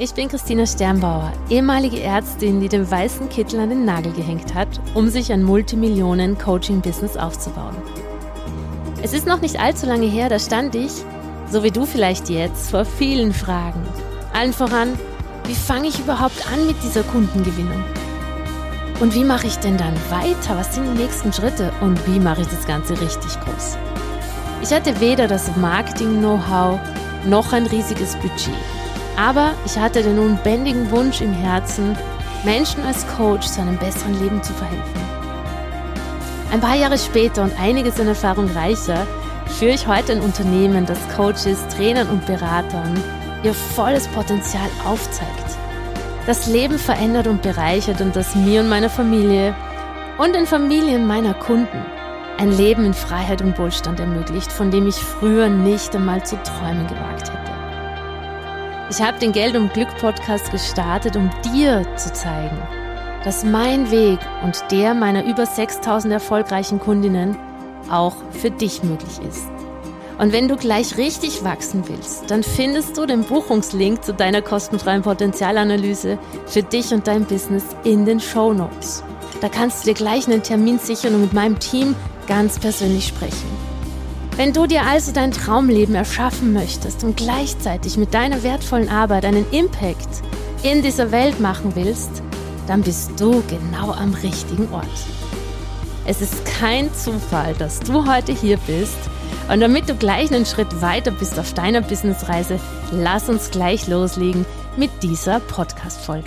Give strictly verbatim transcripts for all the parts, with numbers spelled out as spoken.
Ich bin Christina Sternbauer, ehemalige Ärztin, die den weißen Kittel an den Nagel gehängt hat, um sich ein Multimillionen-Coaching-Business aufzubauen. Es ist noch nicht allzu lange her, da stand ich, so wie du vielleicht jetzt, vor vielen Fragen. Allen voran, wie fange ich überhaupt an mit dieser Kundengewinnung? Und wie mache ich denn dann weiter? Was sind die nächsten Schritte? Und wie mache ich das Ganze richtig groß? Ich hatte weder das Marketing-Know-how noch ein riesiges Budget. Aber ich hatte den unbändigen Wunsch im Herzen, Menschen als Coach zu einem besseren Leben zu verhelfen. Ein paar Jahre später und einiges an Erfahrung reicher, führe ich heute ein Unternehmen, das Coaches, Trainern und Beratern ihr volles Potenzial aufzeigt, das Leben verändert und bereichert und das mir und meiner Familie und den Familien meiner Kunden ein Leben in Freiheit und Wohlstand ermöglicht, von dem ich früher nicht einmal zu träumen gewagt hätte. Ich habe den Geld und Glück Podcast gestartet, um dir zu zeigen, dass mein Weg und der meiner über sechstausend erfolgreichen Kundinnen auch für dich möglich ist. Und wenn du gleich richtig wachsen willst, dann findest du den Buchungslink zu deiner kostenfreien Potenzialanalyse für dich und dein Business in den Shownotes. Da kannst du dir gleich einen Termin sichern und mit meinem Team ganz persönlich sprechen. Wenn du dir also dein Traumleben erschaffen möchtest und gleichzeitig mit deiner wertvollen Arbeit einen Impact in dieser Welt machen willst, dann bist du genau am richtigen Ort. Es ist kein Zufall, dass du heute hier bist. Und damit du gleich einen Schritt weiter bist auf deiner Businessreise, lass uns gleich loslegen mit dieser Podcast-Folge.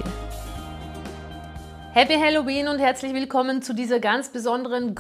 Happy Halloween und herzlich willkommen zu dieser ganz besonderen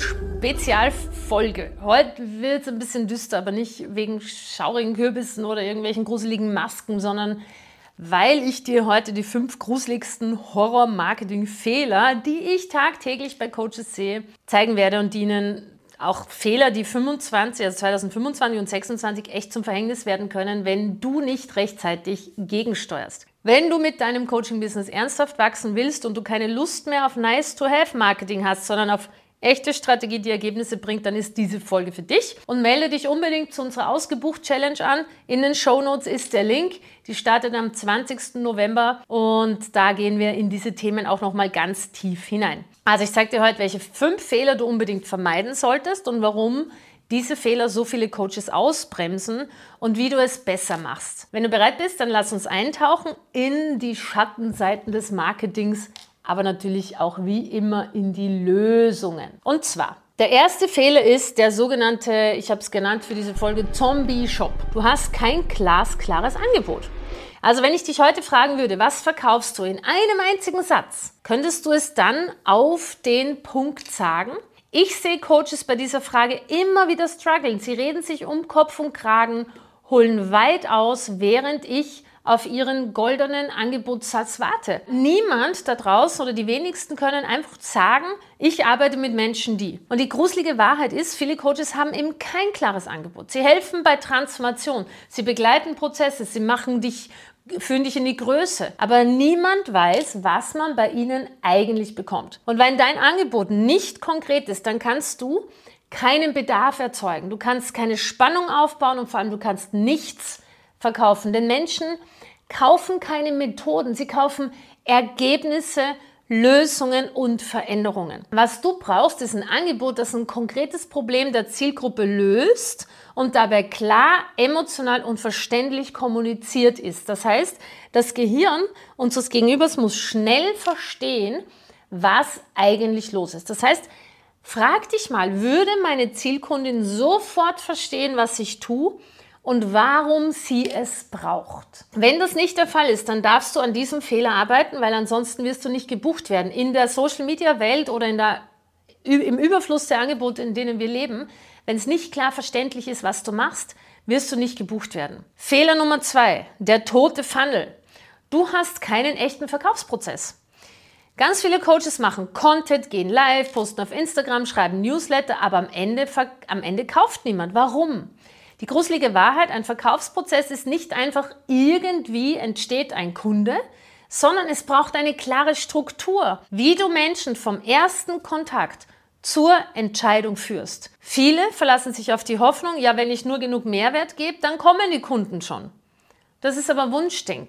Grusel-Spezialfolge. Heute wird es ein bisschen düster, aber nicht wegen schaurigen Kürbissen oder irgendwelchen gruseligen Masken, sondern weil ich dir heute die fünf gruseligsten Horror-Marketing-Fehler, die ich tagtäglich bei Coaches sehe, zeigen werde und die ihnen auch Fehler, die fünfundzwanzig, also zweitausendfünfundzwanzig und sechsundzwanzig echt zum Verhängnis werden können, wenn du nicht rechtzeitig gegensteuerst. Wenn du mit deinem Coaching-Business ernsthaft wachsen willst und du keine Lust mehr auf Nice-to-have-Marketing hast, sondern auf echte Strategie, die Ergebnisse bringt, dann ist diese Folge für dich. Und melde dich unbedingt zu unserer Ausgebucht-Challenge an. In den Shownotes ist der Link. Die startet am zwanzigsten November und da gehen wir in diese Themen auch nochmal ganz tief hinein. Also ich zeige dir heute, welche fünf Fehler du unbedingt vermeiden solltest und warum diese Fehler so viele Coaches ausbremsen und wie du es besser machst. Wenn du bereit bist, dann lass uns eintauchen in die Schattenseiten des Marketings, aber natürlich auch wie immer in die Lösungen. Und zwar, der erste Fehler ist der sogenannte, ich habe es genannt für diese Folge, Zombie-Shop. Du hast kein glasklares Angebot. Also wenn ich dich heute fragen würde, was verkaufst du in einem einzigen Satz, könntest du es dann auf den Punkt sagen? Ich sehe Coaches bei dieser Frage immer wieder strugglen. Sie reden sich um Kopf und Kragen, holen weit aus, während ich auf ihren goldenen Angebotssatz warte. Niemand da draußen oder die wenigsten können einfach sagen, ich arbeite mit Menschen, die. Und die gruselige Wahrheit ist, viele Coaches haben eben kein klares Angebot. Sie helfen bei Transformation, sie begleiten Prozesse, sie machen dich, führen dich in die Größe. Aber niemand weiß, was man bei ihnen eigentlich bekommt. Und wenn dein Angebot nicht konkret ist, dann kannst du keinen Bedarf erzeugen. Du kannst keine Spannung aufbauen und vor allem du kannst nichts verkaufen. Denn Menschen kaufen keine Methoden, sie kaufen Ergebnisse, Lösungen und Veränderungen. Was du brauchst, ist ein Angebot, das ein konkretes Problem der Zielgruppe löst und dabei klar, emotional und verständlich kommuniziert ist. Das heißt, das Gehirn unseres Gegenübers muss schnell verstehen, was eigentlich los ist. Das heißt, frag dich mal, würde meine Zielkundin sofort verstehen, was ich tue und warum sie es braucht? Wenn das nicht der Fall ist, dann darfst du an diesem Fehler arbeiten, weil ansonsten wirst du nicht gebucht werden. In der Social-Media-Welt oder in der, im Überfluss der Angebote, in denen wir leben, wenn es nicht klar verständlich ist, was du machst, wirst du nicht gebucht werden. Fehler Nummer zwei, der tote Funnel. Du hast keinen echten Verkaufsprozess. Ganz viele Coaches machen Content, gehen live, posten auf Instagram, schreiben Newsletter, aber am Ende, am Ende kauft niemand. Warum? Die gruselige Wahrheit, ein Verkaufsprozess ist nicht einfach irgendwie entsteht ein Kunde, sondern es braucht eine klare Struktur, wie du Menschen vom ersten Kontakt zur Entscheidung führst. Viele verlassen sich auf die Hoffnung, ja, wenn ich nur genug Mehrwert gebe, dann kommen die Kunden schon. Das ist aber Wunschdenken.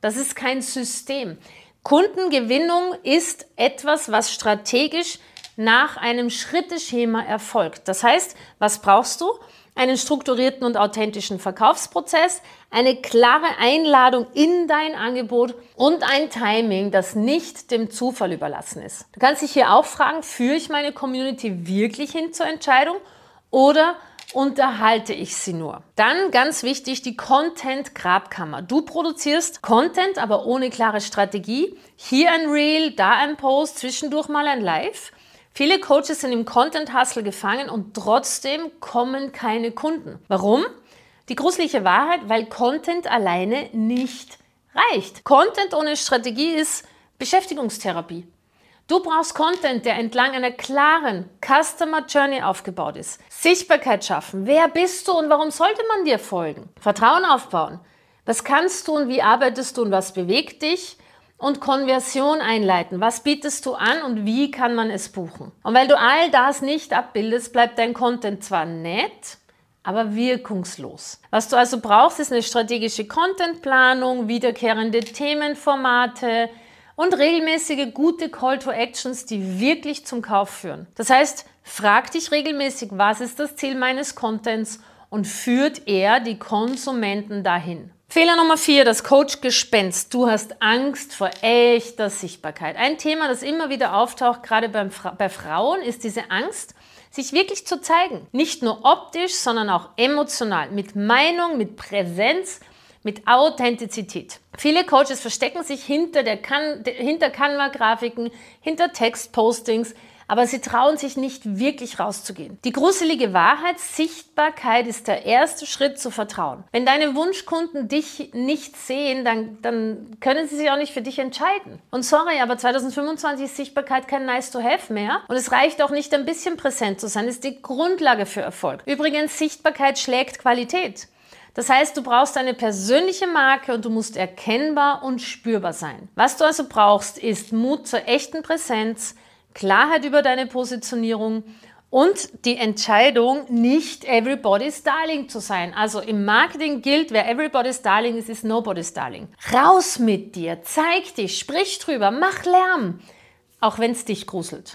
Das ist kein System. Kundengewinnung ist etwas, was strategisch nach einem Schritteschema erfolgt. Das heißt, was brauchst du? Einen strukturierten und authentischen Verkaufsprozess, eine klare Einladung in dein Angebot und ein Timing, das nicht dem Zufall überlassen ist. Du kannst dich hier auch fragen, führe ich meine Community wirklich hin zur Entscheidung oder unterhalte ich sie nur? Dann ganz wichtig, die Content-Grabkammer. Du produzierst Content, aber ohne klare Strategie. Hier ein Reel, da ein Post, zwischendurch mal ein Live. Viele Coaches sind im Content-Hustle gefangen und trotzdem kommen keine Kunden. Warum? Die gruselige Wahrheit, weil Content alleine nicht reicht. Content ohne Strategie ist Beschäftigungstherapie. Du brauchst Content, der entlang einer klaren Customer Journey aufgebaut ist. Sichtbarkeit schaffen. Wer bist du und warum sollte man dir folgen? Vertrauen aufbauen. Was kannst du und wie arbeitest du und was bewegt dich? Und Konversion einleiten. Was bietest du an und wie kann man es buchen? Und weil du all das nicht abbildest, bleibt dein Content zwar nett, aber wirkungslos. Was du also brauchst, ist eine strategische Contentplanung, wiederkehrende Themenformate und regelmäßige gute Call to Actions, die wirklich zum Kauf führen. Das heißt, frag dich regelmäßig, was ist das Ziel meines Contents und führt er die Konsumenten dahin? Fehler Nummer vier, das Coach-Gespenst. Du hast Angst vor echter Sichtbarkeit. Ein Thema, das immer wieder auftaucht, gerade beim Fra- bei Frauen, ist diese Angst, sich wirklich zu zeigen. Nicht nur optisch, sondern auch emotional. Mit Meinung, mit Präsenz, mit Authentizität. Viele Coaches verstecken sich hinter, der Can- hinter Canva-Grafiken, hinter Textpostings, aber sie trauen sich nicht wirklich rauszugehen. Die gruselige Wahrheit, Sichtbarkeit ist der erste Schritt zu Vertrauen. Wenn deine Wunschkunden dich nicht sehen, dann, dann können sie sich auch nicht für dich entscheiden. Und sorry, aber zwanzig fünfundzwanzig ist Sichtbarkeit kein nice to have mehr. Und es reicht auch nicht, ein bisschen präsent zu sein. Das ist die Grundlage für Erfolg. Übrigens, Sichtbarkeit schlägt Qualität. Das heißt, du brauchst eine persönliche Marke und du musst erkennbar und spürbar sein. Was du also brauchst, ist Mut zur echten Präsenz, Klarheit über deine Positionierung und die Entscheidung, nicht everybody's darling zu sein. Also im Marketing gilt, wer everybody's darling ist, ist nobody's darling. Raus mit dir, zeig dich, sprich drüber, mach Lärm, auch wenn es dich gruselt.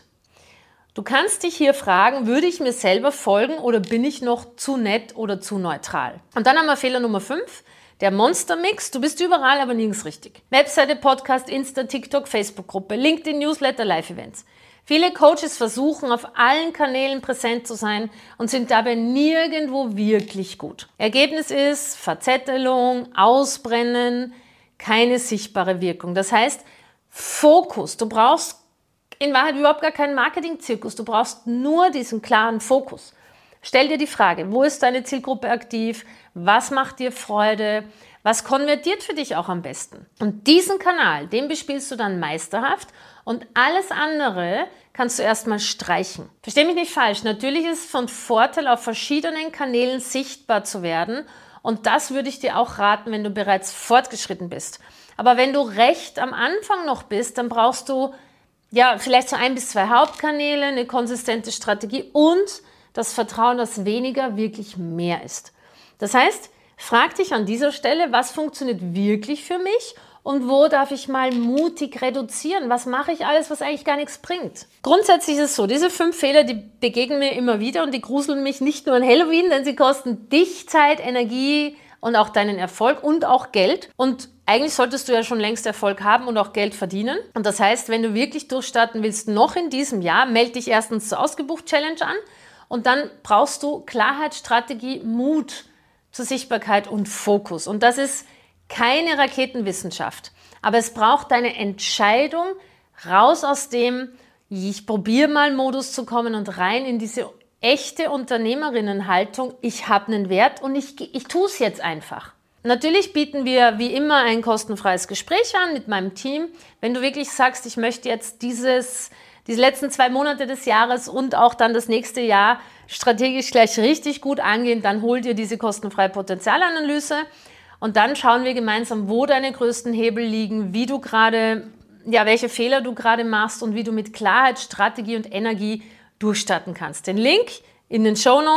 Du kannst dich hier fragen, würde ich mir selber folgen oder bin ich noch zu nett oder zu neutral? Und dann haben wir Fehler Nummer fünf. Der Monstermix, du bist überall, aber nirgends richtig. Webseite, Podcast, Insta, TikTok, Facebook-Gruppe, LinkedIn, Newsletter, Live-Events. Viele Coaches versuchen, auf allen Kanälen präsent zu sein und sind dabei nirgendwo wirklich gut. Ergebnis ist Verzettelung, Ausbrennen, keine sichtbare Wirkung. Das heißt, Fokus. Du brauchst in Wahrheit überhaupt gar keinen Marketing-Zirkus. Du brauchst nur diesen klaren Fokus. Stell dir die Frage, wo ist deine Zielgruppe aktiv? Was macht dir Freude? Was konvertiert für dich auch am besten? Und diesen Kanal, den bespielst du dann meisterhaft und alles andere kannst du erstmal streichen. Versteh mich nicht falsch, natürlich ist es von Vorteil, auf verschiedenen Kanälen sichtbar zu werden und das würde ich dir auch raten, wenn du bereits fortgeschritten bist. Aber wenn du recht am Anfang noch bist, dann brauchst du ja vielleicht so ein bis zwei Hauptkanäle, eine konsistente Strategie und das Vertrauen, dass weniger wirklich mehr ist. Das heißt, frag dich an dieser Stelle, was funktioniert wirklich für mich und wo darf ich mal mutig reduzieren? Was mache ich alles, was eigentlich gar nichts bringt? Grundsätzlich ist es so, diese fünf Fehler, die begegnen mir immer wieder und die gruseln mich nicht nur an Halloween, denn sie kosten dich Zeit, Energie und auch deinen Erfolg und auch Geld. Und eigentlich solltest du ja schon längst Erfolg haben und auch Geld verdienen. Und das heißt, wenn du wirklich durchstarten willst, noch in diesem Jahr, melde dich erstens zur Ausgebucht-Challenge an und dann brauchst du Klarheit, Strategie, Mut zur Sichtbarkeit und Fokus. Und das ist keine Raketenwissenschaft, aber es braucht deine Entscheidung, raus aus dem ich probiere mal Modus zu kommen und rein in diese echte Unternehmerinnenhaltung, ich habe einen Wert und ich, ich tue es jetzt einfach. Natürlich bieten wir wie immer ein kostenfreies Gespräch an mit meinem Team. Wenn du wirklich sagst, ich möchte jetzt dieses, diese letzten zwei Monate des Jahres und auch dann das nächste Jahr strategisch gleich richtig gut angehen, dann hol dir diese kostenfreie Potenzialanalyse. Und dann schauen wir gemeinsam, wo deine größten Hebel liegen, wie du gerade, ja, welche Fehler du gerade machst und wie du mit Klarheit, Strategie und Energie durchstarten kannst. Den Link in den Shownotes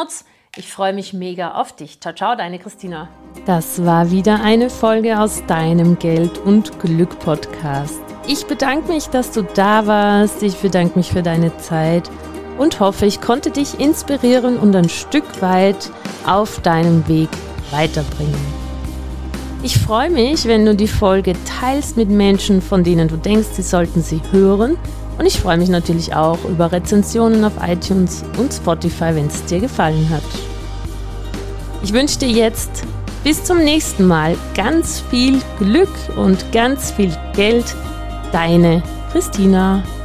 Ich freue mich mega auf dich. Ciao, ciao, deine Christina. Das war wieder eine Folge aus deinem Geld und Glück Podcast. Ich bedanke mich, dass du da warst. Ich bedanke mich für deine Zeit und hoffe, ich konnte dich inspirieren und ein Stück weit auf deinem Weg weiterbringen. Ich freue mich, wenn du die Folge teilst mit Menschen, von denen du denkst, sie sollten sie hören. Und ich freue mich natürlich auch über Rezensionen auf iTunes und Spotify, wenn es dir gefallen hat. Ich wünsche dir jetzt bis zum nächsten Mal ganz viel Glück und ganz viel Geld. Deine Christina.